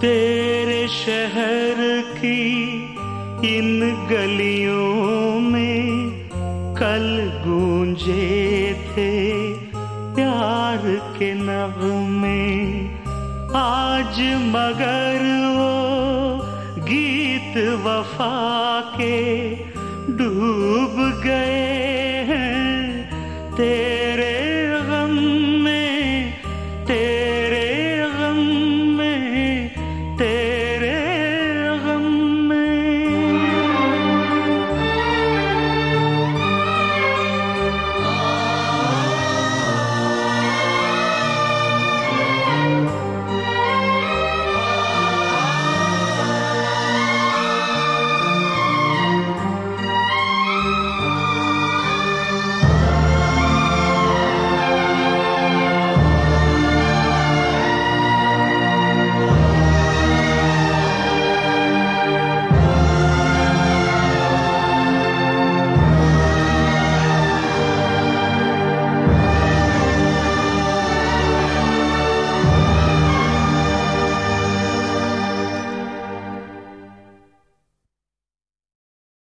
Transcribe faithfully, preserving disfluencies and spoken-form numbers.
तेरे शहर की इन गलियों में कल गूंजे थे प्यार के नग़्मे, आज मगर वो गीत वफा के डूब गए